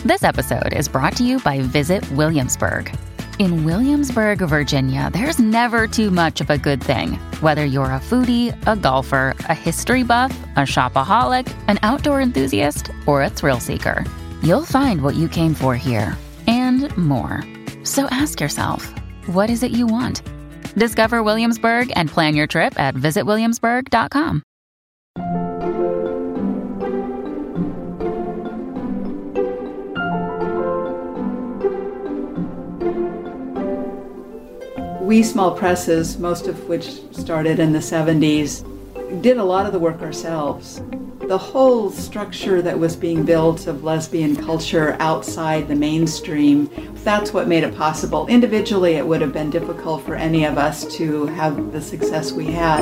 This episode is brought to you by Visit Williamsburg. In Williamsburg, Virginia, there's never too much of a good thing. Whether you're a foodie, a golfer, a history buff, a shopaholic, an outdoor enthusiast, or a thrill seeker, you'll find what you came for here and more. So ask yourself, what is it you want? Discover Williamsburg and plan your trip at visitwilliamsburg.com. We small presses, most of which started in the 70s, did a lot of the work ourselves. The whole structure that was being built of lesbian culture outside the mainstream, that's what made it possible. Individually, it would have been difficult for any of us to have the success we had.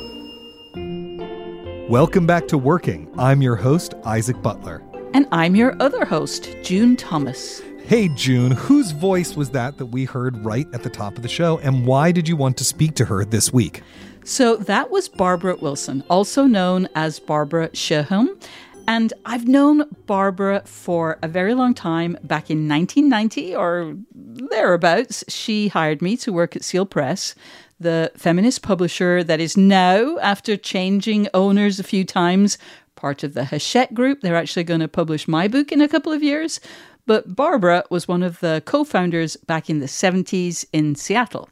Welcome back to Working. I'm your host, Isaac Butler. And I'm your other host, June Thomas. Hey, June, whose voice was that we heard right at the top of the show, and why did you want to speak to her this week? So that was Barbara Wilson, also known as Barbara Sherholm. And I've known Barbara for a very long time. Back in 1990 or thereabouts, she hired me to work at Seal Press, the feminist publisher that is now, after changing owners a few times, part of the Hachette Group. They're actually going to publish my book in a couple of years. But Barbara was one of the co-founders back in the 70s in Seattle.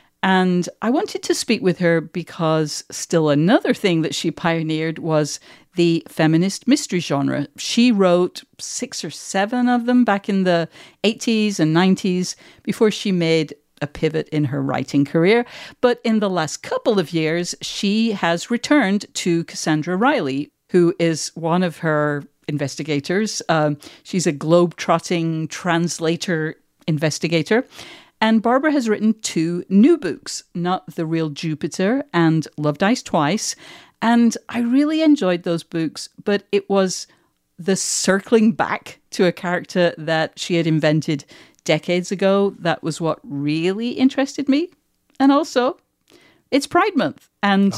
And I wanted to speak with her because still another thing that she pioneered was the feminist mystery genre. She wrote 6 or 7 of them back in the 80s and 90s before she made a pivot in her writing career. But in the last couple of years, she has returned to Cassandra Riley, who is one of her investigators. She's a globe-trotting translator investigator. And Barbara has written 2 new books, Not the Real Jupiter and Love Dies Twice. And I really enjoyed those books, but it was the circling back to a character that she had invented decades ago that was what really interested me. And also, it's Pride Month. And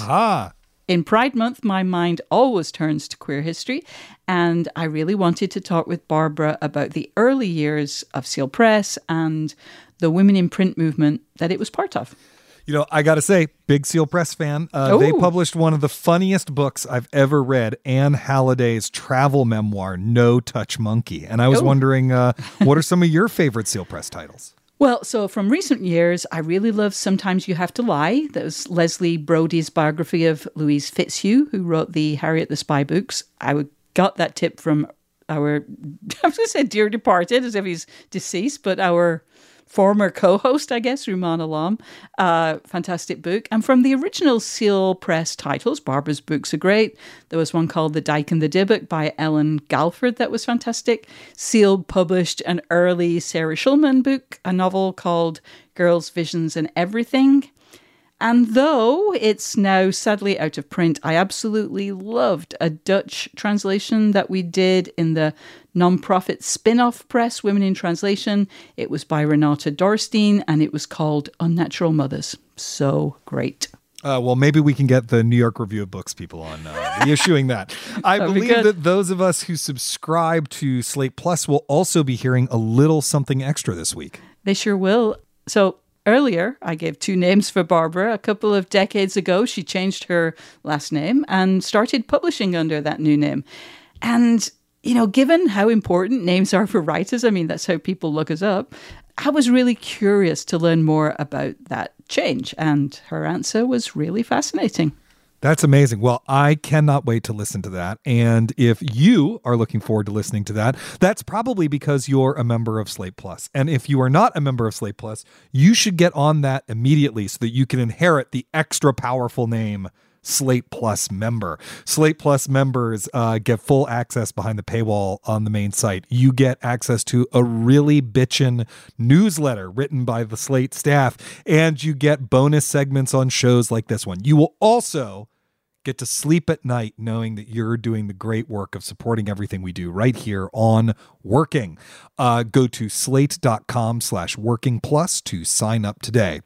in Pride Month, my mind always turns to queer history, and I really wanted to talk with Barbara about the early years of Seal Press and the women in print movement that it was part of. You know, I got to say, big Seal Press fan. They published one of the funniest books I've ever read, Anne Halliday's travel memoir, No Touch Monkey. And I was wondering, what are some of your favorite Seal Press titles? Well, so from recent years, I really love Sometimes You Have to Lie. That was Leslie Brody's biography of Louise Fitzhugh, who wrote the Harriet the Spy books. I got that tip from our, I was going to say dear departed, as if he's deceased, but our former co-host, I guess, Rumaan Alam. Fantastic book. And from the original Seal Press titles, Barbara's books are great. There was one called The Dyke and the Dybbuk by Ellen Galford that was fantastic. Seal published an early Sarah Schulman book, a novel called Girls, Visions and Everything. And though it's now sadly out of print, I absolutely loved a Dutch translation that we did in the non-profit spin-off press, Women in Translation. It was by Renata Dorstein, and it was called Unnatural Mothers. So great. Well, maybe we can get the New York Review of Books people on reissuing that. I believe that those of us who subscribe to Slate Plus will also be hearing a little something extra this week. They sure will. So earlier, I gave 2 names for Barbara. A couple of decades ago, she changed her last name and started publishing under that new name. And, you know, given how important names are for writers, I mean, that's how people look us up, I was really curious to learn more about that change. And her answer was really fascinating. That's amazing. Well, I cannot wait to listen to that. And if you are looking forward to listening to that, that's probably because you're a member of Slate Plus. And if you are not a member of Slate Plus, you should get on that immediately so that you can inherit the extra powerful name Slate Plus member. Slate Plus members get full access behind the paywall on the main site. You get access to a really bitchin' newsletter written by the Slate staff, and you get bonus segments on shows like this one. You will also get to sleep at night knowing that you're doing the great work of supporting everything we do right here on Working. Go to slate.com/working plus to sign up today.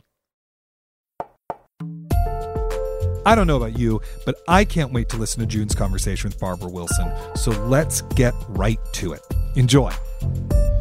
I don't know about you, but I can't wait to listen to June's conversation with Barbara Wilson. So let's get right to it. Enjoy.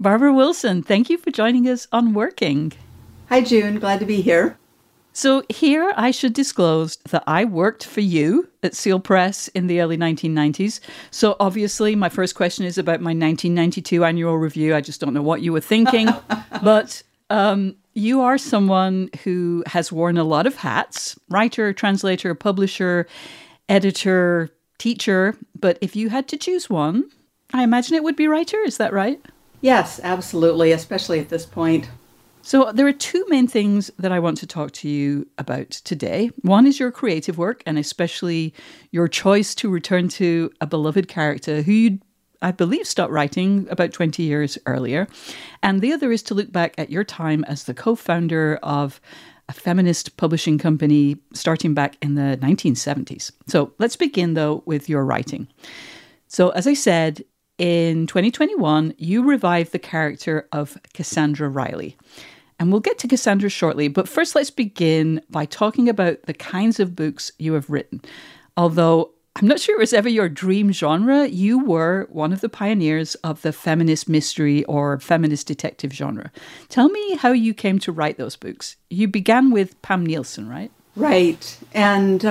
Barbara Wilson, thank you for joining us on Working. Hi, June. Glad to be here. So here I should disclose that I worked for you at Seal Press in the early 1990s. So obviously my first question is about my 1992 annual review. I just don't know what you were thinking. But you are someone who has worn a lot of hats: writer, translator, publisher, editor, teacher. But if you had to choose one, I imagine it would be writer. Is that right? Yes, absolutely, especially at this point. So there are two main things that I want to talk to you about today. One is your creative work, and especially your choice to return to a beloved character who you, I believe, stopped writing about 20 years earlier. And the other is to look back at your time as the co-founder of a feminist publishing company starting back in the 1970s. So let's begin, though, with your writing. So as I said, in 2021, you revived the character of Cassandra Riley. And we'll get to Cassandra shortly, but first let's begin by talking about the kinds of books you have written. Although I'm not sure it was ever your dream genre, you were one of the pioneers of the feminist mystery or feminist detective genre. Tell me how you came to write those books. You began with Pam Nielsen, right? Right. And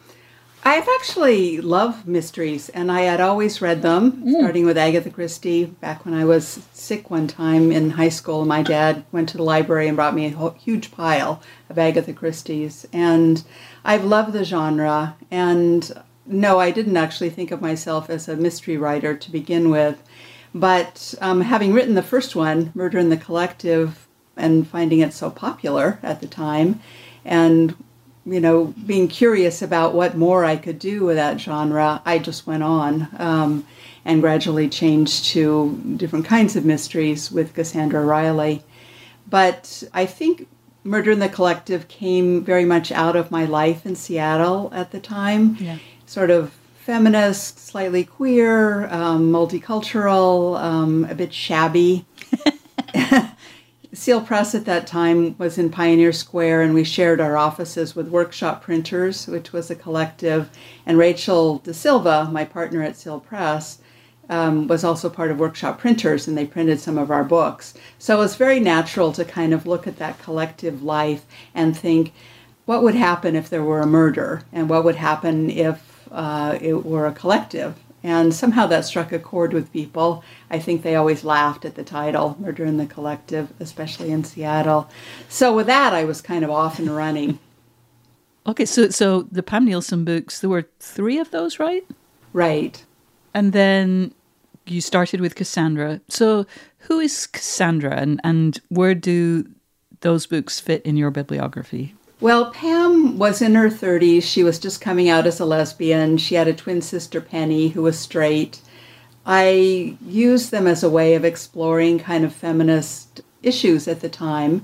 I've actually loved mysteries, and I had always read them, starting with Agatha Christie. Back when I was sick one time in high school, my dad went to the library and brought me a huge pile of Agatha Christie's. And I've loved the genre. And no, I didn't actually think of myself as a mystery writer to begin with. But having written the first one, Murder in the Collective, and finding it so popular at the time, and being curious about what more I could do with that genre, I just went on and gradually changed to different kinds of mysteries with Cassandra Riley. But I think Murder in the Collective came very much out of my life in Seattle at the time. Yeah. Sort of feminist, slightly queer, multicultural, a bit shabby. Seal Press at that time was in Pioneer Square, and we shared our offices with Workshop Printers, which was a collective. And Rachel De Silva, my partner at Seal Press, was also part of Workshop Printers, and they printed some of our books. So it was very natural to kind of look at that collective life and think, what would happen if there were a murder? And what would happen if it were a collective? And somehow that struck a chord with people. I think they always laughed at the title, Murder in the Collective, especially in Seattle. So with that, I was kind of off and running. Okay, so the Pam Nielsen books, there were 3 of those, right? Right. And then you started with Cassandra. So who is Cassandra, and where do those books fit in your bibliography? Well, Pam was in her 30s. She was just coming out as a lesbian. She had a twin sister, Penny, who was straight. I used them as a way of exploring kind of feminist issues at the time,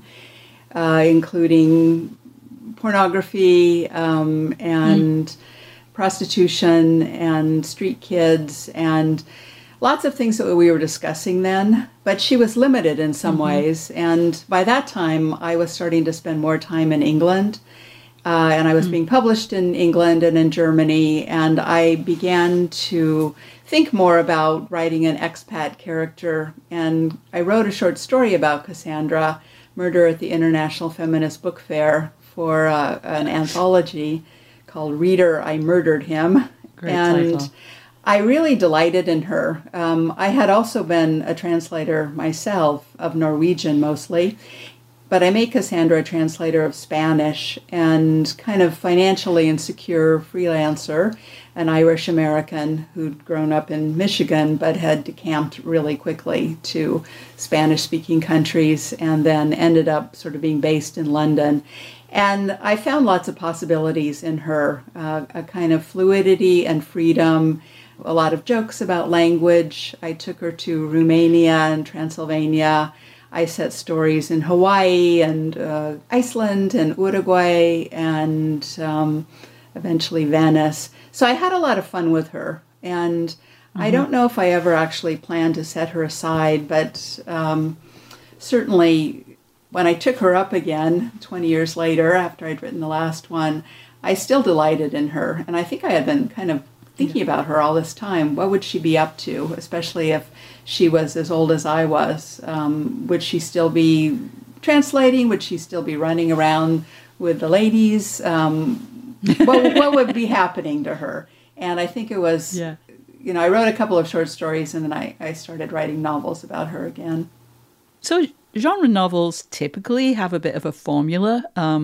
including pornography and prostitution and street kids and lots of things that we were discussing then, but she was limited in some ways. And by that time, I was starting to spend more time in England, and I was being published in England and in Germany, and I began to think more about writing an expat character. And I wrote a short story about Cassandra, Murder at the International Feminist Book Fair, for an anthology called Reader, I Murdered Him. Great title. I really delighted in her. I had also been a translator myself, of Norwegian mostly, but I made Cassandra a translator of Spanish, and kind of financially insecure freelancer, an Irish American who'd grown up in Michigan but had decamped really quickly to Spanish-speaking countries and then ended up sort of being based in London. And I found lots of possibilities in her, a kind of fluidity and freedom, a lot of jokes about language. I took her to Romania and Transylvania. I set stories in Hawaii and Iceland and Uruguay and eventually Venice. So I had a lot of fun with her. And I don't know if I ever actually planned to set her aside, but certainly when I took her up again 20 years later, after I'd written the last one, I still delighted in her. And I think I had been kind of thinking about her all this time. What would she be up to, especially if she was as old as I was? Would she still be translating? Would she still be running around with the ladies? What would be happening to her? And I think it was, I wrote a couple of short stories, and then I started writing novels about her again. So genre novels typically have a bit of a formula.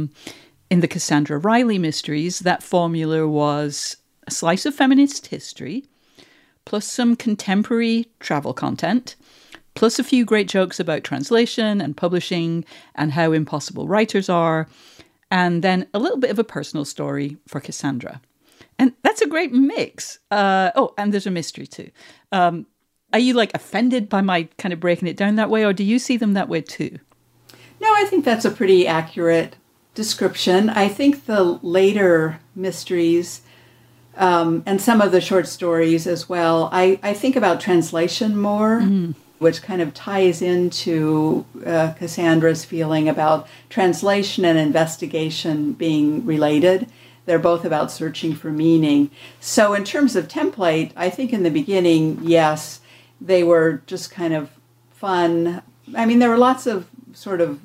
In the Cassandra Riley mysteries, that formula was a slice of feminist history, plus some contemporary travel content, plus a few great jokes about translation and publishing and how impossible writers are, and then a little bit of a personal story for Cassandra. And that's a great mix. And there's a mystery too. Are you offended by my kind of breaking it down that way, or do you see them that way too? No, I think that's a pretty accurate description. I think the later mysteries and some of the short stories as well, I think about translation more, which kind of ties into Cassandra's feeling about translation and investigation being related. They're both about searching for meaning. So in terms of template, I think in the beginning, yes, they were just kind of fun. I mean, there were lots of sort of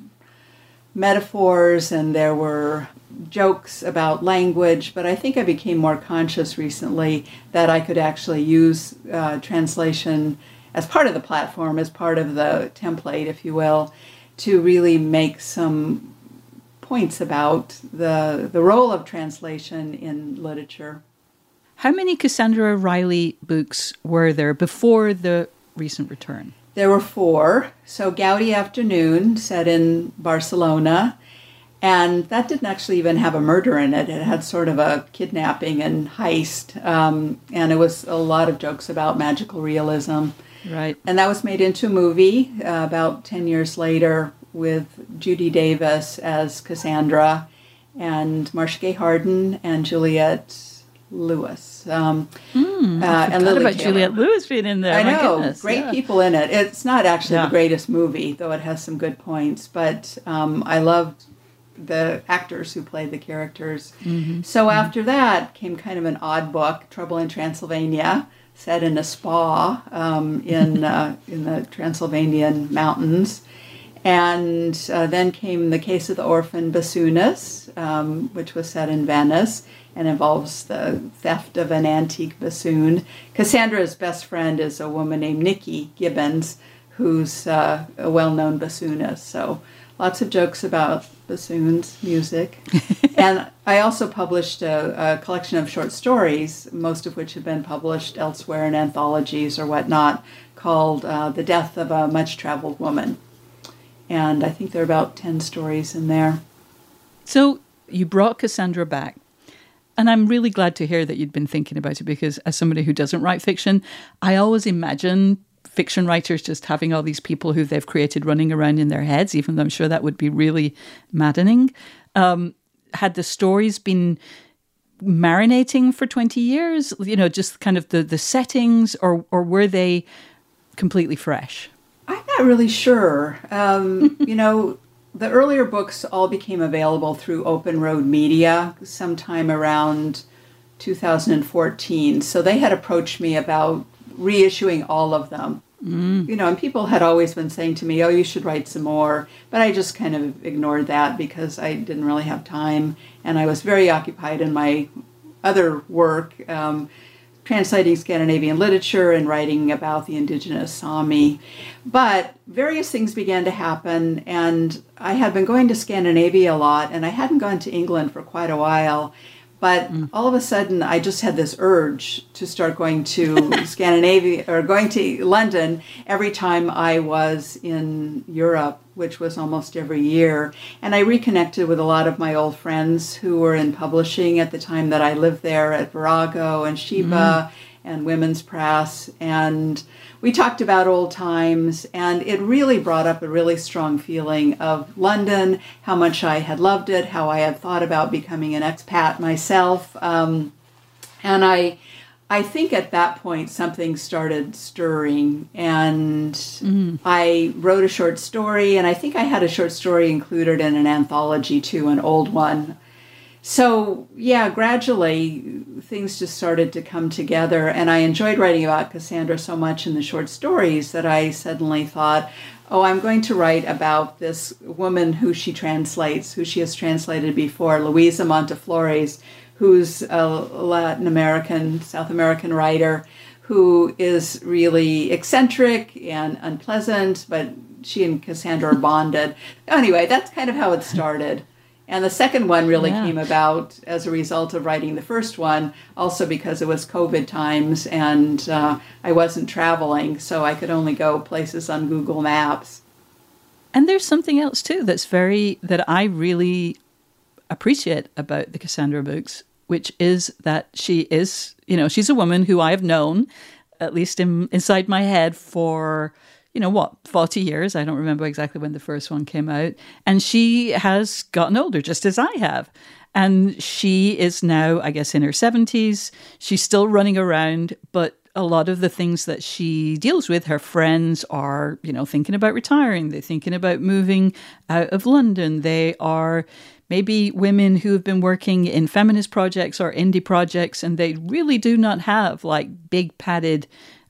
metaphors and there were jokes about language, but I think I became more conscious recently that I could actually use translation as part of the platform, as part of the template, if you will, to really make some points about the role of translation in literature. How many Cassandra Riley books were there before the recent return? There were 4. So Gaudi Afternoon, set in Barcelona, and that didn't actually even have a murder in it. It had sort of a kidnapping and heist, and it was a lot of jokes about magical realism. Right. And that was made into a movie about 10 years later with Judy Davis as Cassandra and Marcia Gay Harden and Juliette Lewis. I forgot about Juliette Lewis being in there. I know, goodness, great people in it. It's not actually the greatest movie, though it has some good points, but I loved the actors who played the characters. So after that came kind of an odd book, Trouble in Transylvania, set in a spa in the Transylvanian mountains. And then came The Case of the Orphan Bassooness, which was set in Venice and involves the theft of an antique bassoon. Cassandra's best friend is a woman named Nikki Gibbons, who's a well-known bassoonist. So lots of jokes about bassoons, music. And I also published a collection of short stories, most of which have been published elsewhere in anthologies or whatnot, called The Death of a Much-Traveled Woman. And I think there are about 10 stories in there. So you brought Cassandra back. And I'm really glad to hear that you'd been thinking about it, because as somebody who doesn't write fiction, I always imagine fiction writers just having all these people who they've created running around in their heads, even though I'm sure that would be really maddening. Had the stories been marinating for 20 years, just kind of the settings, or were they completely fresh? I'm not really sure. The earlier books all became available through Open Road Media sometime around 2014. So they had approached me about reissuing all of them. And people had always been saying to me, oh, you should write some more. But I just kind of ignored that because I didn't really have time. And I was very occupied in my other work, translating Scandinavian literature and writing about the indigenous Sami. But various things began to happen, and I had been going to Scandinavia a lot, and I hadn't gone to England for quite a while. But all of a sudden, I just had this urge to start going to Scandinavia, or going to London every time I was in Europe, which was almost every year. And I reconnected with a lot of my old friends who were in publishing at the time that I lived there, at Virago and Sheba and Women's Press. And we talked about old times, and it really brought up a really strong feeling of London, how much I had loved it, how I had thought about becoming an expat myself. And I think at that point something started stirring, and I wrote a short story, and I think I had a short story included in an anthology too, an old one. So, yeah, gradually things just started to come together, and I enjoyed writing about Cassandra so much in the short stories that I suddenly thought, oh, I'm going to write about this woman who she has translated before, Luisa Monteflores, who's a Latin American, South American writer who is really eccentric and unpleasant, but she and Cassandra are bonded. Anyway, that's kind of how it started. And the second one really came about as a result of writing the first one, also because it was COVID times and I wasn't traveling, so I could only go places on Google Maps. And there's something else too that I really appreciate about the Cassandra books, which is that she is, she's a woman who I have known, at least inside my head, for 40 years. I don't remember exactly when the first one came out. And she has gotten older, just as I have. And she is now, I guess, in her 70s. She's still running around, but a lot of the things that she deals with, her friends are, thinking about retiring. They're thinking about moving out of London. They are maybe women who have been working in feminist projects or indie projects, and they really do not have like big padded,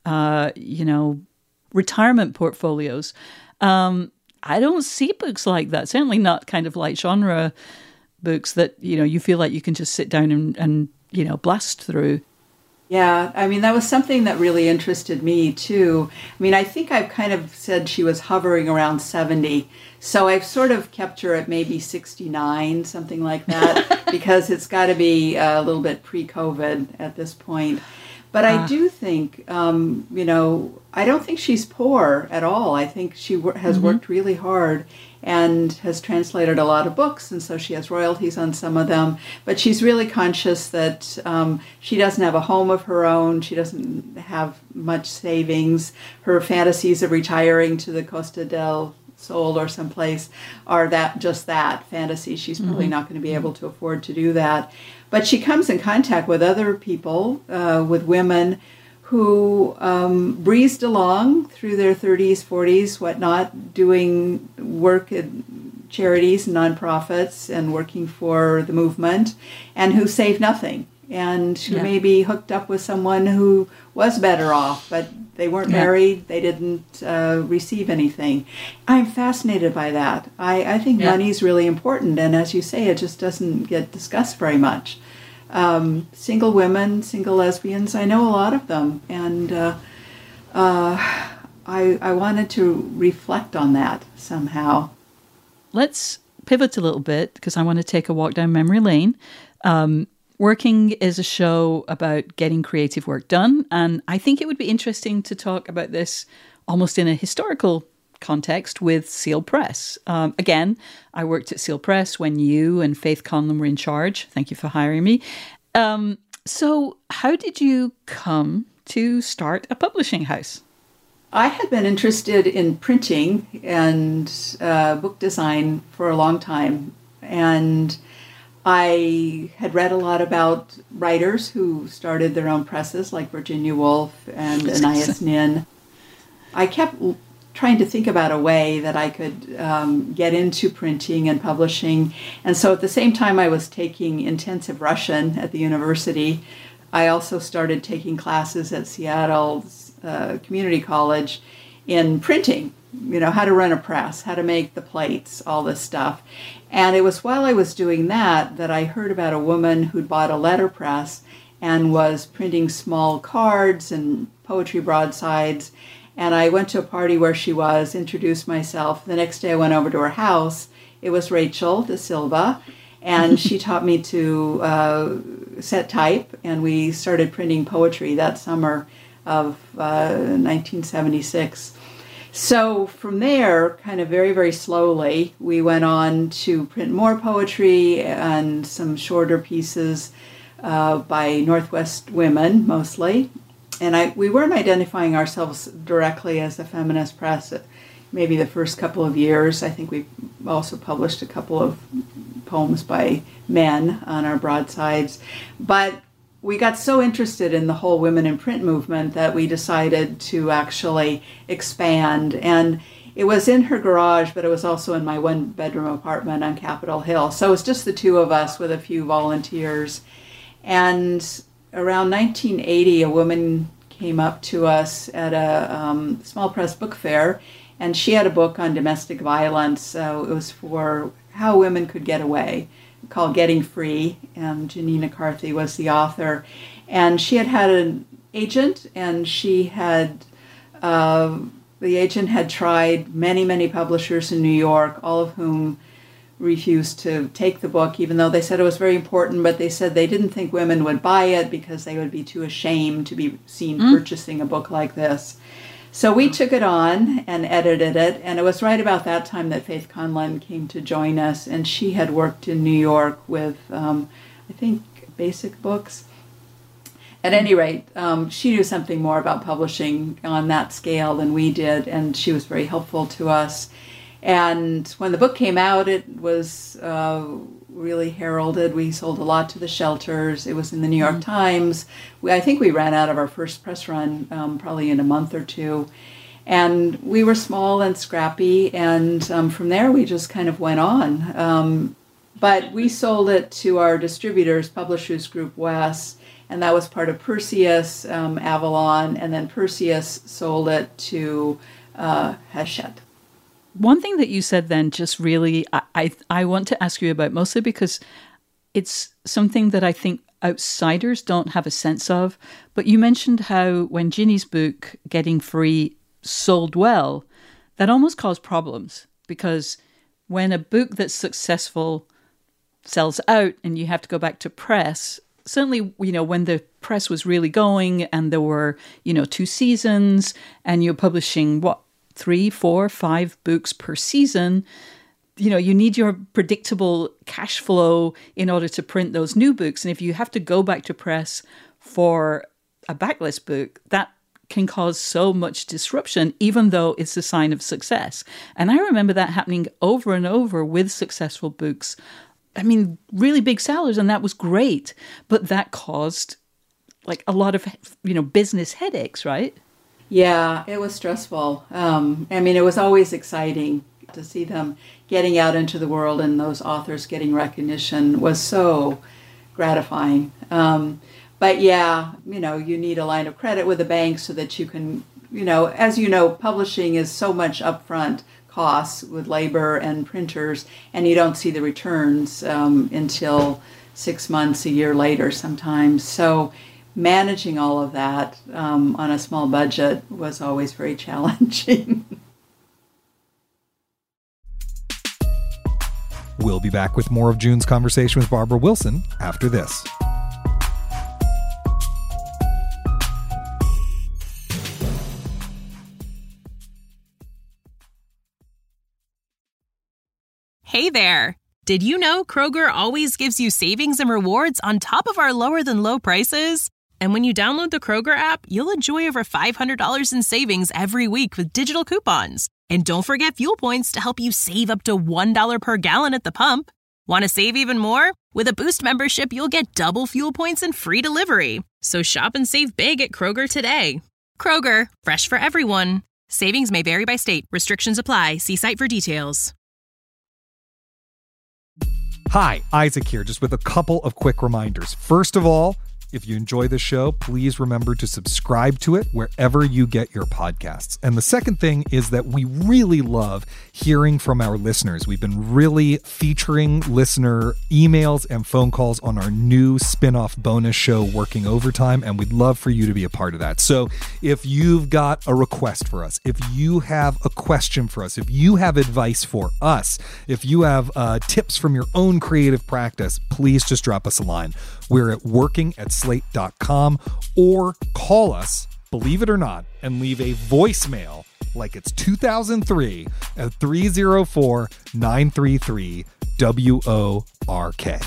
retirement portfolios. I don't see books like that. Certainly not kind of light genre books that, you feel like you can just sit down and blast through. Yeah, I mean, that was something that really interested me, too. I mean, I think I've kind of said she was hovering around 70. So I've sort of kept her at maybe 69, something like that, because it's got to be a little bit pre-COVID at this point. But I do think, I don't think she's poor at all. I think she has worked really hard and has translated a lot of books, and so she has royalties on some of them. But she's really conscious that she doesn't have a home of her own. She doesn't have much savings. Her fantasies of retiring to the Costa del Sol or someplace are just that, fantasy. She's probably not going to be able to afford to do that. But she comes in contact with other people, with women who breezed along through their 30s, 40s, whatnot, doing work at charities and nonprofits and working for the movement, and who saved nothing, and who maybe hooked up with someone who was better off, but they weren't married, they didn't receive anything. I'm fascinated by that. I think money's really important, and as you say, it just doesn't get discussed very much. Single women, single lesbians, I know a lot of them, and I wanted to reflect on that somehow. Let's pivot a little bit, because I want to take a walk down memory lane. Working is a show about getting creative work done, and I think it would be interesting to talk about this almost in a historical context with Seal Press. Again, I worked at Seal Press when you and Faith Conlon were in charge. Thank you for hiring me. So how did you come to start a publishing house? I had been interested in printing and book design for a long time, and I had read a lot about writers who started their own presses, like Virginia Woolf and Anais Nin. I kept trying to think about a way that I could get into printing and publishing. And so at the same time I was taking intensive Russian at the university, I also started taking classes at Seattle's Community College in printing, how to run a press, how to make the plates, all this stuff. And it was while I was doing that I heard about a woman who'd bought a letterpress and was printing small cards and poetry broadsides. And I went to a party where she was, introduced myself. The next day I went over to her house. It was Rachel De Silva, and she taught me to set type, and we started printing poetry that summer of 1976. So from there, kind of very, very slowly, we went on to print more poetry and some shorter pieces by Northwest women, mostly. And we weren't identifying ourselves directly as a feminist press maybe the first couple of years. I think we also published a couple of poems by men on our broadsides. But we got so interested in the whole women in print movement that we decided to actually expand. And it was in her garage, but it was also in my one-bedroom apartment on Capitol Hill. So it was just the two of us with a few volunteers. And around 1980, a woman came up to us at a small press book fair, and she had a book on domestic violence. So it was for how women could get away, called Getting Free, and Janina Carthy was the author. And she had an agent, and she had, the agent had tried many publishers in New York, all of whom refused to take the book, even though they said it was very important, but they said they didn't think women would buy it because they would be too ashamed to be seen purchasing a book like this. So we took it on and edited it, and it was right about that time that Faith Conlon came to join us, and she had worked in New York with, I think, Basic Books. At any rate, she knew something more about publishing on that scale than we did, and she was very helpful to us. And when the book came out, it was really heralded. We sold a lot to the shelters. It was in the New York Times. I think we ran out of our first press run probably in a month or two. And we were small and scrappy, and from there we just kind of went on. But we sold it to our distributors, Publishers Group West, and that was part of Perseus, Avalon, and then Perseus sold it to Hachette. One thing that you said then just really, I want to ask you about, mostly because it's something that I think outsiders don't have a sense of. But you mentioned how when Ginny's book, Getting Free, sold well, that almost caused problems. Because when a book that's successful sells out and you have to go back to press, certainly, when the press was really going and there were, 2 seasons and you're publishing, 3, 4, 5 books per season, you need your predictable cash flow in order to print those new books. And if you have to go back to press for a backlist book, that can cause so much disruption, even though it's a sign of success. And I remember that happening over and over with successful books. I mean, really big sellers, and that was great. But that caused a lot of, business headaches, right? Yeah, it was stressful. It was always exciting to see them getting out into the world, and those authors getting recognition was so gratifying. But yeah, you need a line of credit with a bank so that you can, as publishing is so much upfront costs with labor and printers, and you don't see the returns until 6 months, a year later sometimes. So managing all of that on a small budget was always very challenging. We'll be back with more of June's conversation with Barbara Wilson after this. Hey there! Did you know Kroger always gives you savings and rewards on top of our lower-than-low prices? And when you download the Kroger app, you'll enjoy over $500 in savings every week with digital coupons. And don't forget fuel points to help you save up to $1 per gallon at the pump. Want to save even more? With a Boost membership, you'll get double fuel points and free delivery. So shop and save big at Kroger today. Kroger, fresh for everyone. Savings may vary by state. Restrictions apply. See site for details. Hi, Isaac here, just with a couple of quick reminders. First of all, if you enjoy the show, please remember to subscribe to it wherever you get your podcasts. And the second thing is that we really love hearing from our listeners. We've been really featuring listener emails and phone calls on our new spin-off bonus show, Working Overtime, and we'd love for you to be a part of that. So if you've got a request for us, if you have a question for us, if you have advice for us, if you have tips from your own creative practice, please just drop us a line. We're at working@slate.com, or call us, believe it or not, and leave a voicemail like it's 2003 at 304-933-WORK.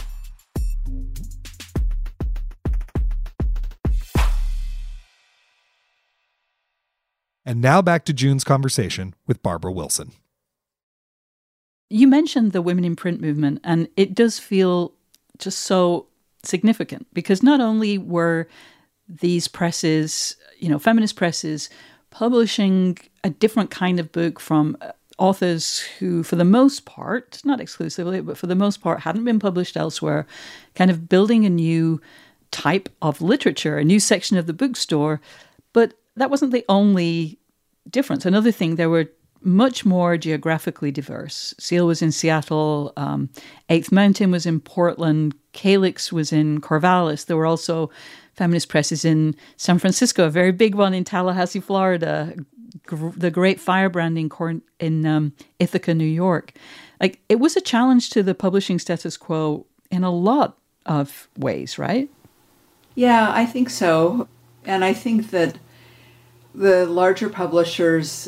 And now back to June's conversation with Barbara Wilson. You mentioned the women in print movement, and it does feel just so significant, because not only were these presses, feminist presses, publishing a different kind of book from authors who, for the most part, not exclusively, but for the most part, hadn't been published elsewhere, kind of building a new type of literature, a new section of the bookstore. But that wasn't the only difference. Another thing, they were much more geographically diverse. Seal was in Seattle, Eighth Mountain was in Portland, Calyx was in Corvallis. There were also feminist presses in San Francisco, a very big one in Tallahassee, Florida, the Great Firebrand in Ithaca, New York. Like, it was a challenge to the publishing status quo in a lot of ways, right? Yeah, I think so. And I think that the larger publishers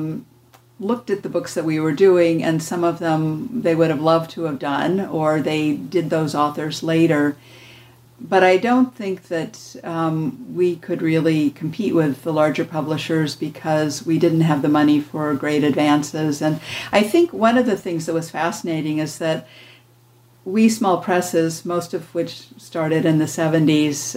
looked at the books that we were doing, and some of them they would have loved to have done, or they did those authors later. But I don't think that we could really compete with the larger publishers because we didn't have the money for great advances. And I think one of the things that was fascinating is that we small presses, most of which started in the 70s,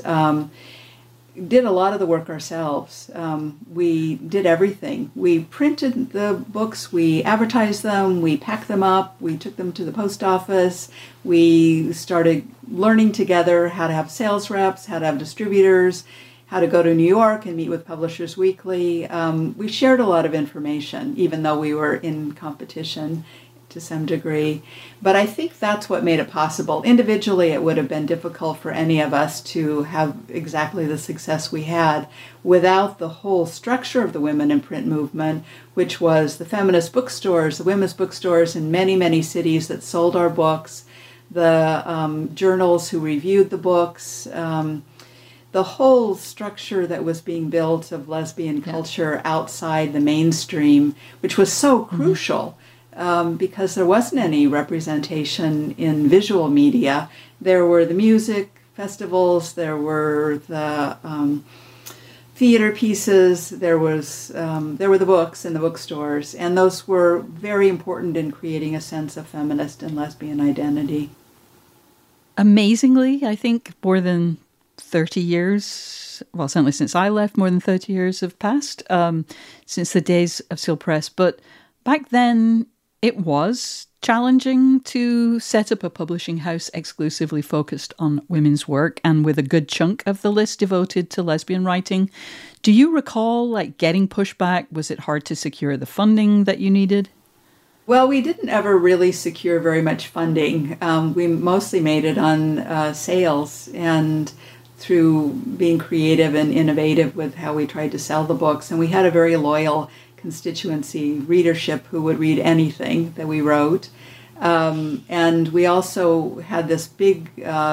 did a lot of the work ourselves. We did everything. We printed the books, we advertised them, we packed them up, we took them to the post office, we started learning together how to have sales reps, how to have distributors, how to go to New York and meet with Publishers Weekly. We shared a lot of information, even though we were in competition to some degree. But I think that's what made it possible. Individually, it would have been difficult for any of us to have exactly the success we had without the whole structure of the women in print movement, which was the feminist bookstores, the women's bookstores in many, many cities that sold our books, the journals who reviewed the books, the whole structure that was being built of lesbian culture outside the mainstream, which was so crucial. Because there wasn't any representation in visual media. There were the music festivals, there were the theater pieces, there were the books in the bookstores, and those were very important in creating a sense of feminist and lesbian identity. Amazingly, I think more than 30 years, well, certainly since I left, more than 30 years have passed since the days of Seal Press. But back then, it was challenging to set up a publishing house exclusively focused on women's work and with a good chunk of the list devoted to lesbian writing. Do you recall, getting pushback? Was it hard to secure the funding that you needed? Well, we didn't ever really secure very much funding. We mostly made it on sales and through being creative and innovative with how we tried to sell the books. And we had a very loyal constituency readership who would read anything that we wrote. And we also had this big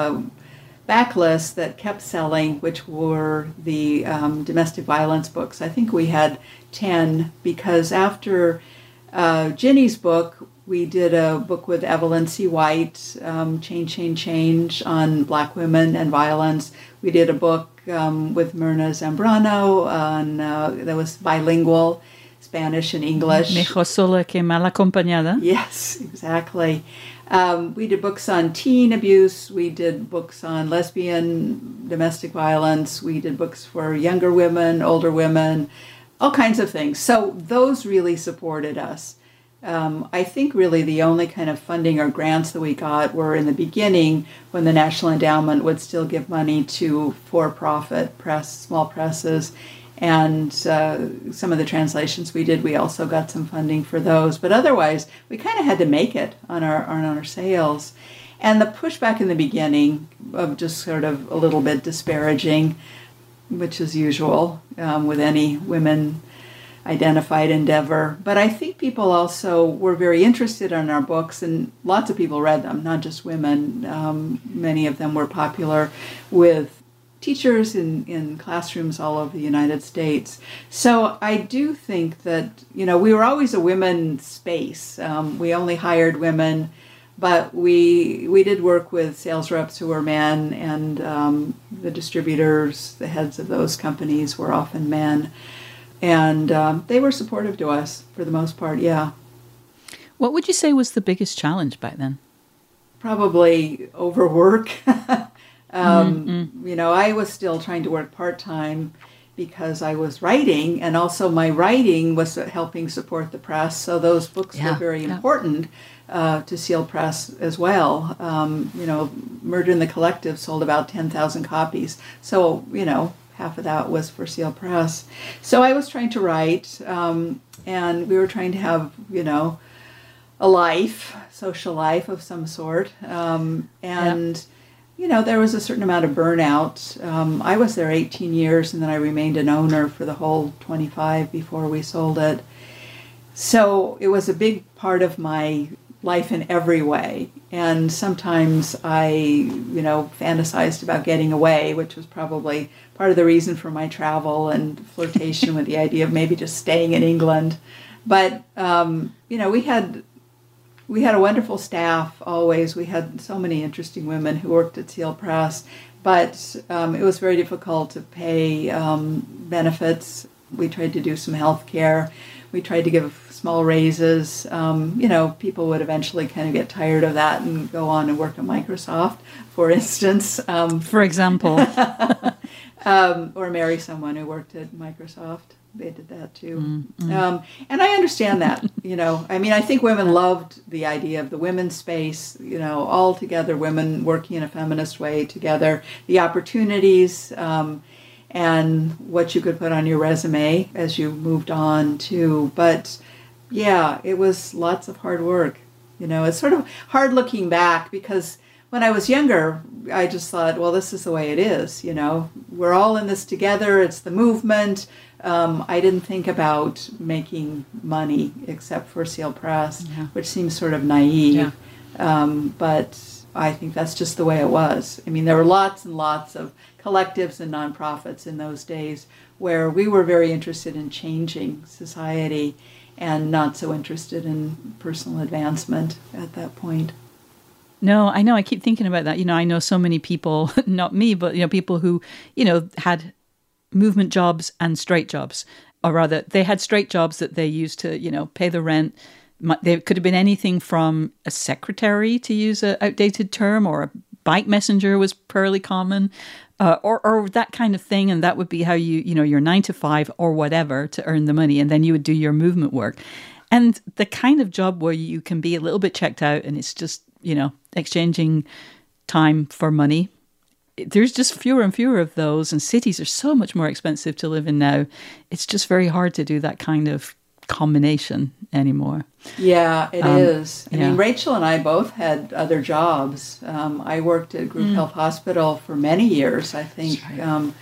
backlist that kept selling, which were the domestic violence books. I think we had 10 because after Ginny's book, we did a book with Evelyn C. White, Change on Black women and violence. We did a book with Myrna Zambrano that was bilingual, Spanish and English. Mejor sola que mal acompañada. Yes, exactly. We did books on teen abuse. We did books on lesbian domestic violence. We did books for younger women, older women, all kinds of things. So those really supported us. I think really the only kind of funding or grants that we got were in the beginning when the National Endowment would still give money to for-profit press, small presses. And some of the translations we did, we also got some funding for those. But otherwise, we kind of had to make it on our sales. And the pushback in the beginning of just sort of a little bit disparaging, which is usual with any women-identified endeavor. But I think people also were very interested in our books, and lots of people read them, not just women. Many of them were popular with teachers in classrooms all over the United States. So I do think that, we were always a women's space. We only hired women, but we did work with sales reps who were men, and the distributors, the heads of those companies were often men. And they were supportive to us for the most part, yeah. What would you say was the biggest challenge back then? Probably overwork. I was still trying to work part-time, because I was writing, and also my writing was helping support the press. So those books were very important to Seal Press as well. Murder in the Collective sold about 10,000 copies. So, half of that was for Seal Press. So I was trying to write, and we were trying to have, a life, social life of some sort. There was a certain amount of burnout. I was there 18 years, and then I remained an owner for the whole 25 before we sold it. So it was a big part of my life in every way. And sometimes I, fantasized about getting away, which was probably part of the reason for my travel and flirtation with the idea of maybe just staying in England. But, we had a wonderful staff always. We had so many interesting women who worked at Seal Press, but it was very difficult to pay benefits. We tried to do some health care. We tried to give small raises. People would eventually kind of get tired of that and go on and work at Microsoft, for instance. For example. Or marry someone who worked at Microsoft. They did that too. And I understand that, I think women loved the idea of the women's space, all together, women working in a feminist way together, the opportunities, and what you could put on your resume as you moved on too. But yeah, it was lots of hard work. It's sort of hard looking back, because when I was younger, I just thought, well, this is the way it is. We're all in this together. It's the movement. I didn't think about making money except for Seal Press, which seems sort of naive. But I think that's just the way it was. There were lots and lots of collectives and nonprofits in those days where we were very interested in changing society and not so interested in personal advancement at that point. No, I know. I keep thinking about that. I know so many people, not me, but, people who, had movement jobs and straight jobs, or rather they had straight jobs that they used to, pay the rent. They could have been anything from a secretary, to use an outdated term, or a bike messenger was fairly common, or that kind of thing. And that would be how your 9 to 5 or whatever to earn the money. And then you would do your movement work. And the kind of job where you can be a little bit checked out and it's just, exchanging time for money. There's just fewer and fewer of those, and cities are so much more expensive to live in now. It's just very hard to do that kind of combination anymore. Yeah, it is. Rachel and I both had other jobs. I worked at Group Health Hospital for many years, I think, from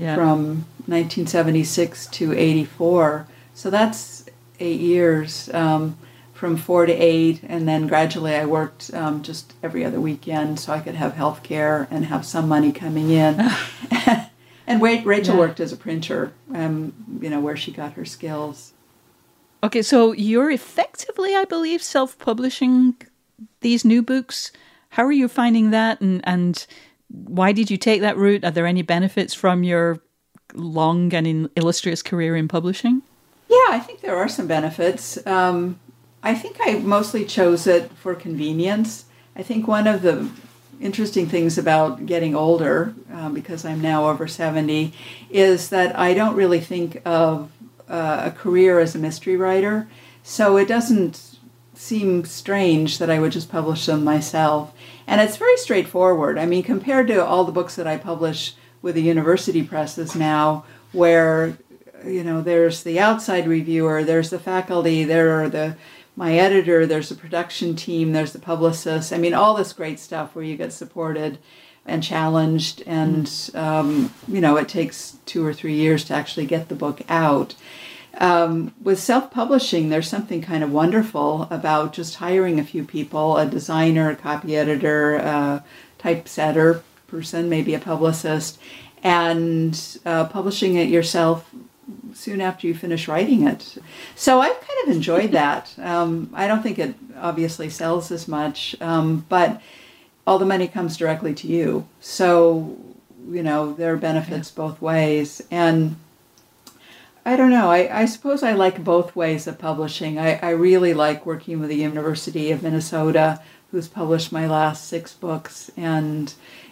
1976 to 84. So that's 8 years. From 4 to 8, and then gradually I worked just every other weekend so I could have health care and have some money coming in. And Rachel worked as a printer, where she got her skills. Okay, so you're effectively, I believe, self-publishing these new books. How are you finding that, and why did you take that route? Are there any benefits from your long and illustrious career in publishing? Yeah, I think there are some benefits. I think I mostly chose it for convenience. I think one of the interesting things about getting older, because I'm now over 70, is that I don't really think of a career as a mystery writer. So it doesn't seem strange that I would just publish them myself. And it's very straightforward. Compared to all the books that I publish with the university presses now, where, there's the outside reviewer, there's the faculty, there are my editor, there's a production team, there's the publicist. All this great stuff where you get supported and challenged, and, it takes 2 or 3 years to actually get the book out. With self-publishing, there's something kind of wonderful about just hiring a few people, a designer, a copy editor, a typesetter person, maybe a publicist, and publishing it yourself soon after you finish writing it. So I've kind of enjoyed that. I don't think it obviously sells as much, but all the money comes directly to you. So, there are benefits both ways. And I don't know, I suppose I like both ways of publishing. I really like working with the University of Minnesota, who's published my last 6 books. And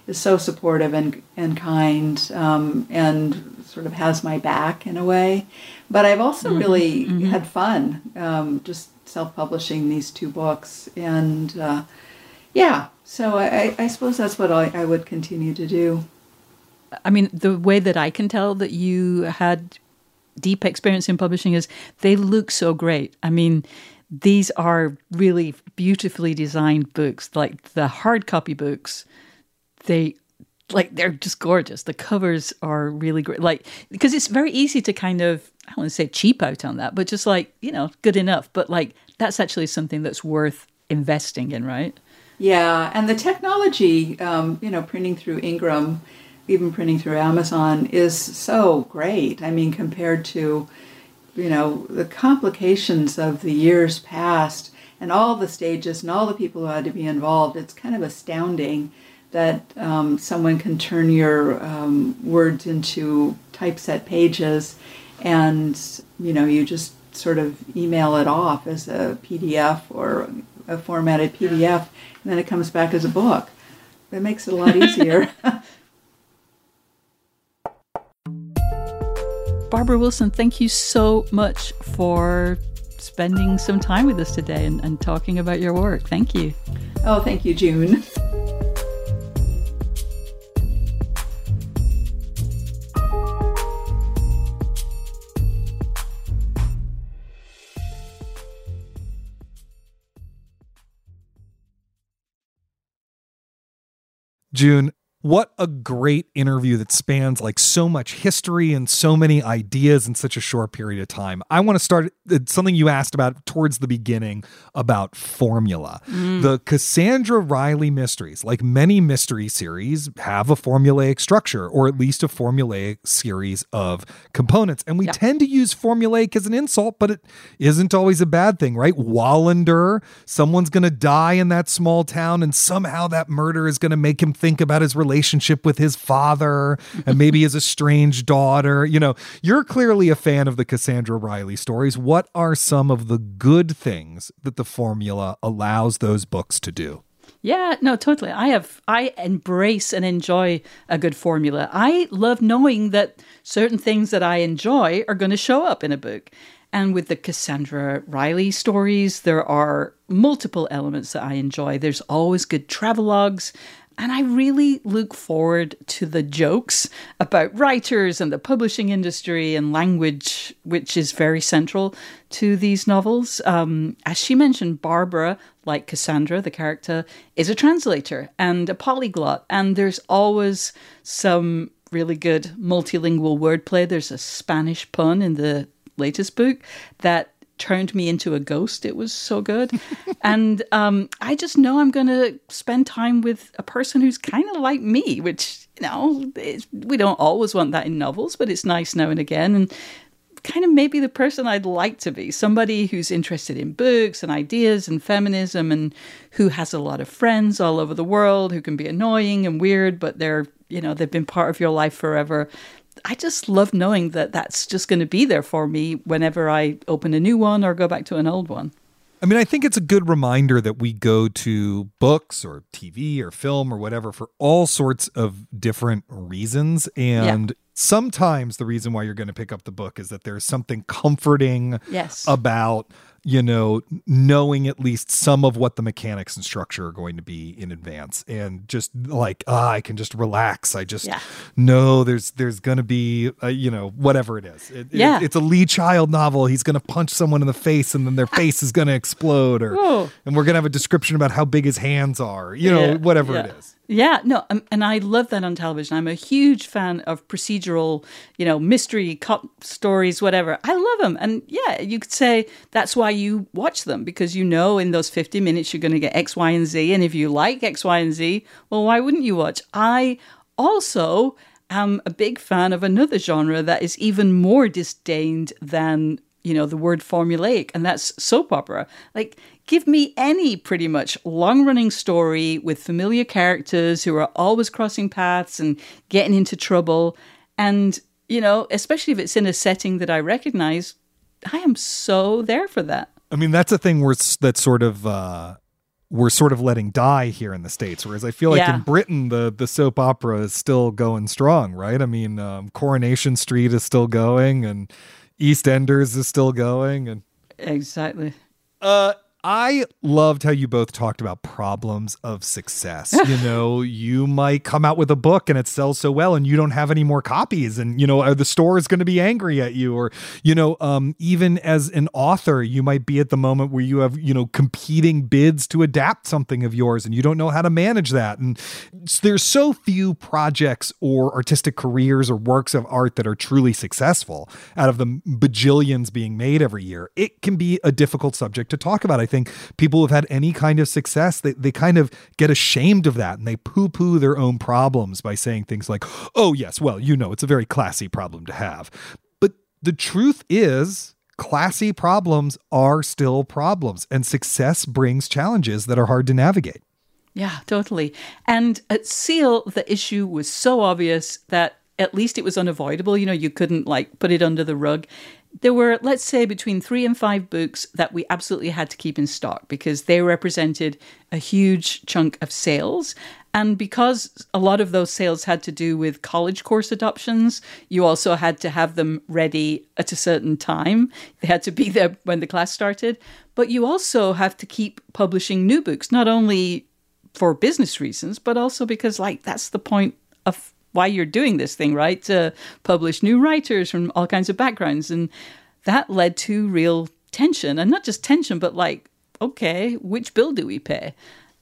is so supportive and kind, and sort of has my back in a way. But I've also really had fun just self-publishing these 2 books. And so I suppose that's what I would continue to do. I mean, the way that I can tell that you had deep experience in publishing is they look so great. I mean, these are really beautifully designed books, like the hard copy books. They're just gorgeous. The covers are really great. Like, because it's very easy to kind of, I don't want to say cheap out on that, but just like, good enough. But like, that's actually something that's worth investing in, right? Yeah. And the technology, printing through Ingram, even printing through Amazon, is so great. I mean, compared to, the complications of the years past and all the stages and all the people who had to be involved, it's kind of astounding that someone can turn your words into typeset pages and, you just sort of email it off as a PDF or a formatted PDF, and then it comes back as a book. That makes it a lot easier. Barbara Wilson, thank you so much for spending some time with us today and talking about your work. Thank you. Oh, thank you, June. June, what a great interview that spans like so much history and so many ideas in such a short period of time. I want to start something you asked about towards the beginning about formula. The Cassandra Riley mysteries, like many mystery series, have a formulaic structure, or at least a formulaic series of components. And we tend to use formulaic as an insult, but it isn't always a bad thing, right? Wallander, someone's going to die in that small town, and somehow that murder is going to make him think about his relationship with his father and maybe his estranged daughter. You're clearly a fan of the Cassandra Riley stories. What are some of the good things that the formula allows those books to do? Yeah, no, totally. I embrace and enjoy a good formula. I love knowing that certain things that I enjoy are going to show up in a book. And with the Cassandra Riley stories, there are multiple elements that I enjoy. There's always good travelogues. And I really look forward to the jokes about writers and the publishing industry and language, which is very central to these novels. As she mentioned, Barbara, like Cassandra, the character, is a translator and a polyglot. And there's always some really good multilingual wordplay. There's a Spanish pun in the latest book that turned me into a ghost. It was so good. And I just know I'm going to spend time with a person who's kind of like me, which, we don't always want that in novels, but it's nice now and again. And kind of maybe the person I'd like to be, somebody who's interested in books and ideas and feminism and who has a lot of friends all over the world who can be annoying and weird, but they've been part of your life forever. I just love knowing that that's just going to be there for me whenever I open a new one or go back to an old one. I mean, I think it's a good reminder that we go to books or TV or film or whatever for all sorts of different reasons. And sometimes the reason why you're going to pick up the book is that there's something comforting about, knowing at least some of what the mechanics and structure are going to be in advance. And just like, I can just relax. I just know there's going to be, whatever it is. It's a Lee Child novel. He's going to punch someone in the face and then their face is going to explode. And we're going to have a description about how big his hands are, whatever it is. Yeah, no, and I love that on television. I'm a huge fan of procedural, mystery, cop stories, whatever. I love them. And you could say that's why you watch them, because in those 50 minutes you're going to get X, Y, and Z. And if you like X, Y, and Z, well, why wouldn't you watch? I also am a big fan of another genre that is even more disdained than the word formulaic, and that's soap opera. Like, give me any pretty much long-running story with familiar characters who are always crossing paths and getting into trouble. And, especially if it's in a setting that I recognize, I am so there for that. I mean, that's a thing that's sort of we're sort of letting die here in the States. Whereas I feel like Yeah. in Britain, the soap opera is still going strong, right? I mean, Coronation Street is still going, and EastEnders is still going. And Exactly. I loved how you both talked about problems of success. You know, you might come out with a book and it sells so well and you don't have any more copies, and, you know, the store is going to be angry at you. Or, you know, even as an author, you might be at the moment where you have, you know, competing bids to adapt something of yours and you don't know how to manage that. And there's so few projects or artistic careers or works of art that are truly successful out of the bajillions being made every year. It can be a difficult subject to talk about. I think people who have had any kind of success, they kind of get ashamed of that and they poo-poo their own problems by saying things like, oh yes, well, you know, it's a very classy problem to have. But the truth is, classy problems are still problems, and success brings challenges that are hard to navigate. Yeah, totally. And at Seal, the issue was so obvious that at least it was unavoidable. You know, you couldn't like put it under the rug. There were, let's say, between 3 and 5 books that we absolutely had to keep in stock because they represented a huge chunk of sales. And because a lot of those sales had to do with college course adoptions, you also had to have them ready at a certain time. They had to be there when the class started. But you also have to keep publishing new books, not only for business reasons, but also because, like, that's the point of why you're doing this thing, right? To publish new writers from all kinds of backgrounds. And that led to real tension. And not just tension, but like, okay, which bill do we pay?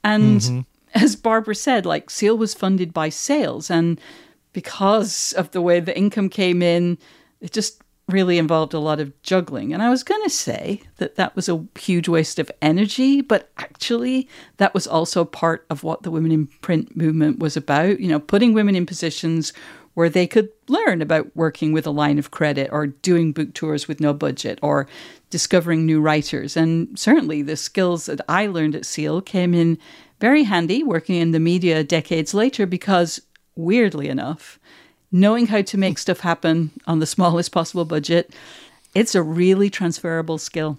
And as Barbara said, like, Seal was funded by sales. And because of the way the income came in, it just really involved a lot of juggling. And I was going to say that that was a huge waste of energy, but actually that was also part of what the Women in Print movement was about, you know, putting women in positions where they could learn about working with a line of credit or doing book tours with no budget or discovering new writers. And certainly the skills that I learned at Seal came in very handy working in the media decades later because, weirdly enough, knowing how to make stuff happen on the smallest possible budget, it's a really transferable skill.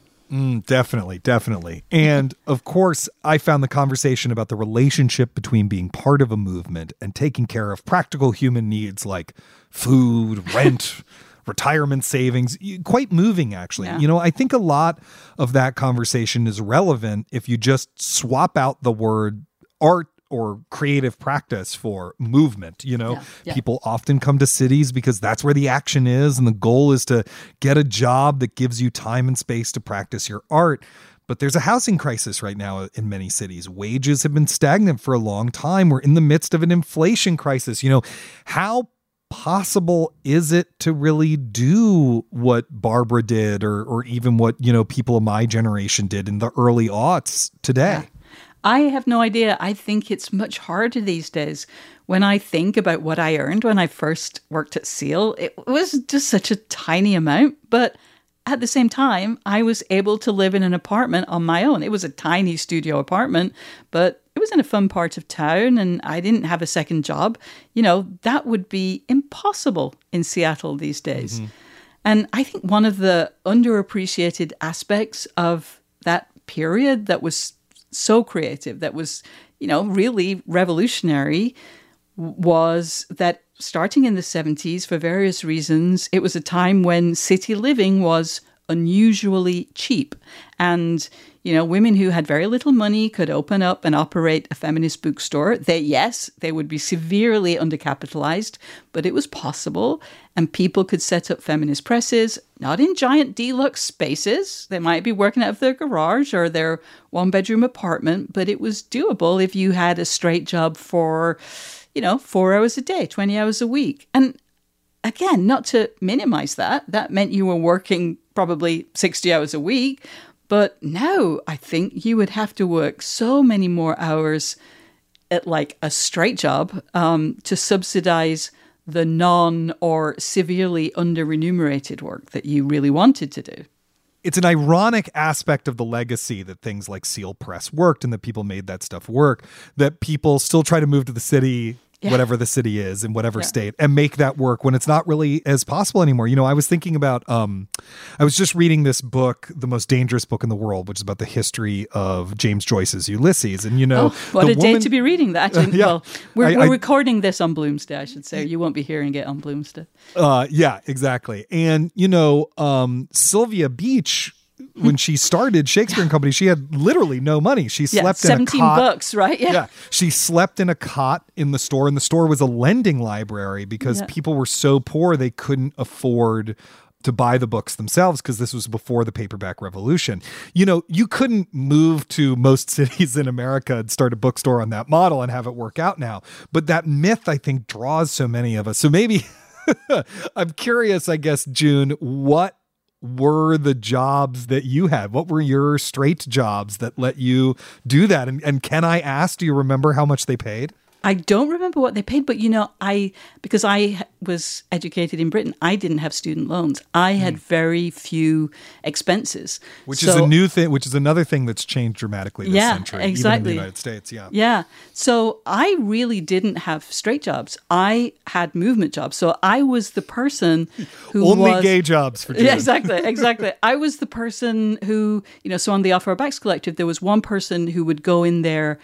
Definitely. And of course, I found the conversation about the relationship between being part of a movement and taking care of practical human needs like food, rent, retirement savings quite moving, actually. Yeah. You know, I think a lot of that conversation is relevant if you just swap out the word art or creative practice for movement. You know, people often come to cities because that's where the action is. And the goal is to get a job that gives you time and space to practice your art. But there's a housing crisis right now in many cities. Wages have been stagnant for a long time. We're in the midst of an inflation crisis. You know, how possible is it to really do what Barbara did or even what, you know, people of my generation did in the early aughts today? Yeah. I have no idea. I think it's much harder these days. When I think about what I earned when I first worked at Seal, it was just such a tiny amount. But at the same time, I was able to live in an apartment on my own. It was a tiny studio apartment, but it was in a fun part of town and I didn't have a second job. You know, that would be impossible in Seattle these days. And I think one of the underappreciated aspects of that period that was so creative, that was, you know, really revolutionary, was that starting in the 70s, for various reasons, it was a time when city living was unusually cheap. And, you know, women who had very little money could open up and operate a feminist bookstore. They would be severely undercapitalized, but it was possible. And people could set up feminist presses, not in giant deluxe spaces. They might be working out of their garage or their one-bedroom apartment, but it was doable if you had a straight job for, you know, 4 hours a day, 20 hours a week. And again, not to minimize that, that meant you were working probably 60 hours a week. But now I think you would have to work so many more hours at like a straight job to subsidize the non or severely under-remunerated work that you really wanted to do. It's an ironic aspect of the legacy that things like Seal Press worked and that people made that stuff work, that people still try to move to the city whatever the city is in whatever state, and make that work when it's not really as possible anymore. You know, I was thinking about, I was just reading this book, The Most Dangerous Book in the World, which is about the history of James Joyce's Ulysses. And, you know, what a day to be reading that. Actually, well, we're recording this on Bloomsday, I should say. You won't be hearing it on Bloomsday. Yeah, exactly. And, you know, Sylvia Beach, when she started Shakespeare and Company, she had literally no money. She slept in a cot. $17, right? Yeah. She slept in a cot in the store, and the store was a lending library because people were so poor they couldn't afford to buy the books themselves, because this was before the paperback revolution. You know, you couldn't move to most cities in America and start a bookstore on that model and have it work out now. But that myth, I think, draws so many of us. So maybe I'm curious, I guess, June, what were the jobs that you had? What were your straight jobs that let you do that? And can I ask, do you remember how much they paid? I don't remember what they paid, but, you know, because I was educated in Britain, I didn't have student loans. I had very few expenses. Which is a new thing, which is another thing that's changed dramatically this century, exactly. even in the United States. Yeah. So I really didn't have straight jobs. I had movement jobs. So I was the person who Only gay jobs for June. Yeah, exactly. I was the person who, you know, so on the Off Our Backs Collective, there was one person who would go in there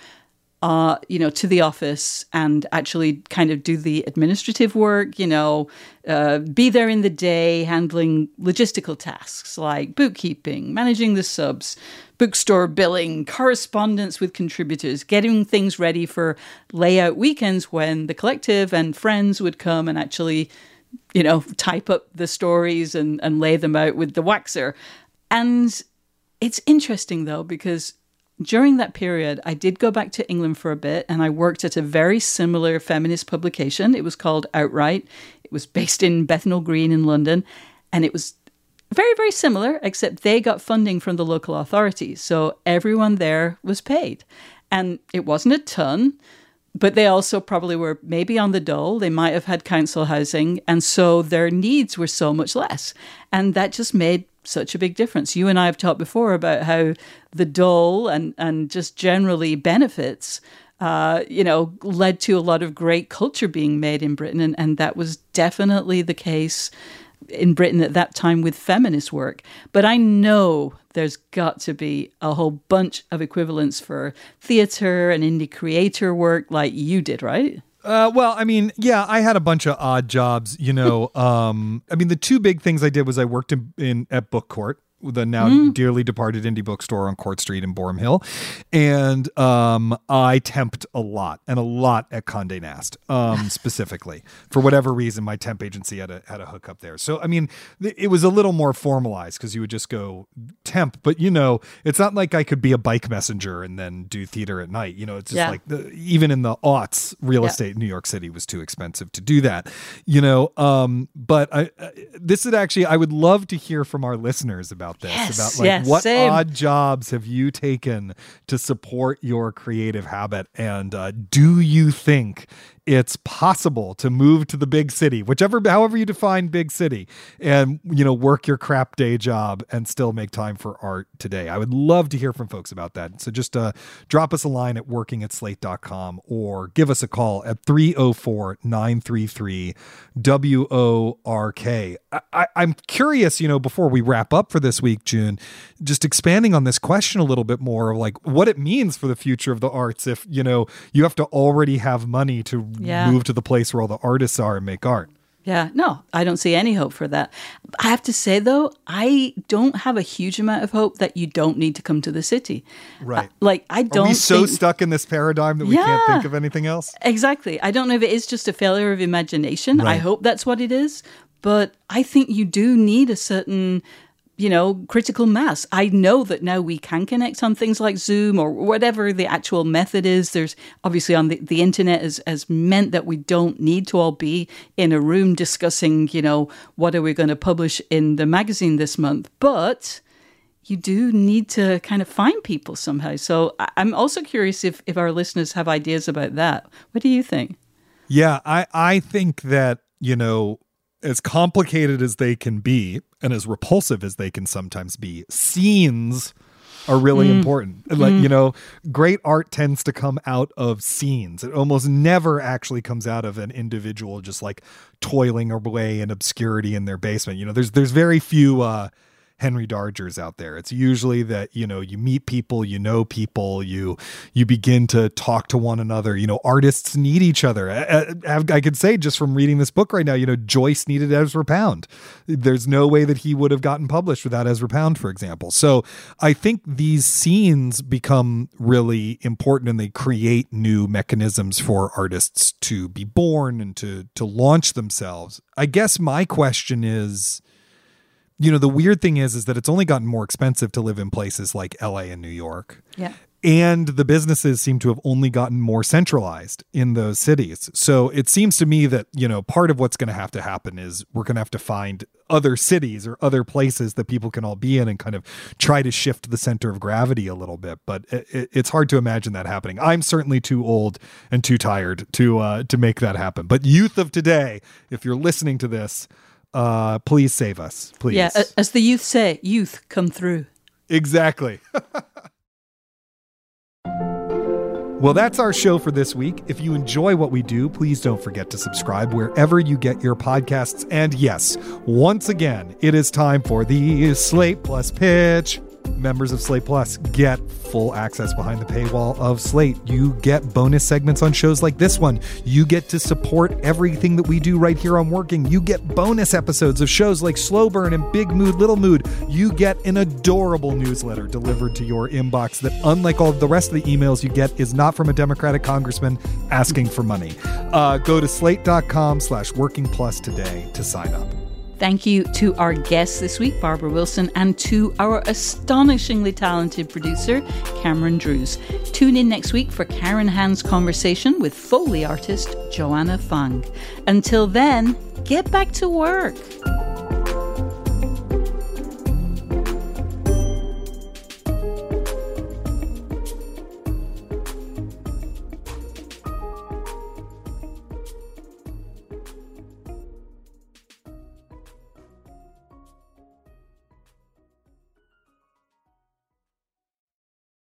you know, to the office and actually kind of do the administrative work, you know, be there in the day, handling logistical tasks like bookkeeping, managing the subs, bookstore billing, correspondence with contributors, getting things ready for layout weekends when the collective and friends would come and actually, you know, type up the stories and lay them out with the waxer. And it's interesting, though, because during that period, I did go back to England for a bit, and I worked at a very similar feminist publication. It was called Outright. It was based in Bethnal Green in London, and it was very, very similar, except they got funding from the local authorities. So everyone there was paid. And it wasn't a ton, but they also probably were maybe on the dole. They might have had council housing, and so their needs were so much less. And that just made such a big difference. You and I have talked before about how the dole and just generally benefits, you know, led to a lot of great culture being made in Britain. And that was definitely the case in Britain at that time with feminist work. But I know there's got to be a whole bunch of equivalents for theatre and indie creator work like you did, right? Well, I mean, yeah, I had a bunch of odd jobs, you know. I mean, the two big things I did was I worked at Book Court, the now dearly departed indie bookstore on Court Street in Borum Hill. And I temped a lot at Condé Nast, specifically. For whatever reason, my temp agency had a hookup there. So, I mean, it was a little more formalized because you would just go temp. But, you know, it's not like I could be a bike messenger and then do theater at night. You know, it's just like, even in the aughts, real estate in New York City was too expensive to do that. You know, but I would love to hear from our listeners about this, what odd jobs have you taken to support your creative habit, and do you think it's possible to move to the big city, however you define big city, and, you know, work your crap day job and still make time for art today? I would love to hear from folks about that. So just drop us a line at working@slate.com or give us a call at 304-933-WORK. I'm curious, you know, before we wrap up for this week, June, just expanding on this question a little bit more of like what it means for the future of the arts if, you know, you have to already have money to move to the place where all the artists are and make art. Yeah, no, I don't see any hope for that. I have to say, though, I don't have a huge amount of hope that you don't need to come to the city. Right. I don't. Are we so stuck in this paradigm that we can't think of anything else? Exactly. I don't know if it is just a failure of imagination. Right. I hope that's what it is. But I think you do need a certain, you know, critical mass. I know that now we can connect on things like Zoom or whatever the actual method is. There's obviously on the internet has meant that we don't need to all be in a room discussing, you know, what are we going to publish in the magazine this month. But you do need to kind of find people somehow. So I'm also curious if our listeners have ideas about that. What do you think? Yeah, I think that, you know, as complicated as they can be and as repulsive as they can sometimes be, scenes are really important. Like, you know, great art tends to come out of scenes. It almost never actually comes out of an individual just like toiling away in obscurity in their basement. You know, there's very few Henry Dargers out there. It's usually that, you know, you meet people, you know people, you begin to talk to one another. You know, artists need each other. I could say just from reading this book right now, you know, Joyce needed Ezra Pound. There's no way that he would have gotten published without Ezra Pound, for example. So I think these scenes become really important and they create new mechanisms for artists to be born and to launch themselves. I guess my question is, you know, the weird thing is that it's only gotten more expensive to live in places like LA and New York. Yeah. And the businesses seem to have only gotten more centralized in those cities. So it seems to me that, you know, part of what's going to happen is we're going to have to find other cities or other places that people can all be in and kind of try to shift the center of gravity a little bit. But it's hard to imagine that happening. I'm certainly too old and too tired to make that happen. But youth of today, if you're listening to this, please save us, please. Yeah, as the youth say, youth come through. Exactly. Well, that's our show for this week. If you enjoy what we do, please don't forget to subscribe wherever you get your podcasts. And yes, once again, it is time for the Slate Plus pitch. Members of Slate Plus get full access behind the paywall of Slate. You get bonus segments on shows like this one. You get to support everything that we do right here on Working. You get bonus episodes of shows like Slow Burn and Big Mood, Little Mood. You get an adorable newsletter delivered to your inbox that, unlike all the rest of the emails you get, is not from a Democratic congressman asking for money. Go to slate.com/workingplus today to sign up. Thank you to our guests this week, Barbara Wilson, and to our astonishingly talented producer, Cameron Drews. Tune in next week for Karen Hand's conversation with Foley artist Joanna Fung. Until then, get back to work.